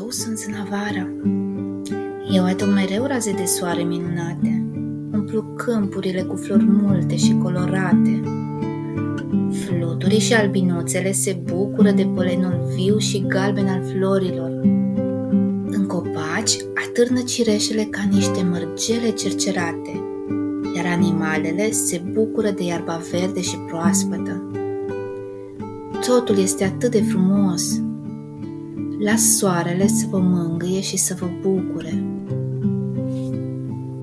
Eu sunt Zânavara. Eu adun mereu raze de soare minunate, umplu câmpurile cu flori multe și colorate. Fluturii și albinuțele se bucură de polenul viu și galben al florilor. În copaci atârnă cireșele ca niște mărgele cercerate, iar animalele se bucură de iarba verde și proaspătă. Totul este atât de frumos. Las soarele să vă mângâie și să vă bucure.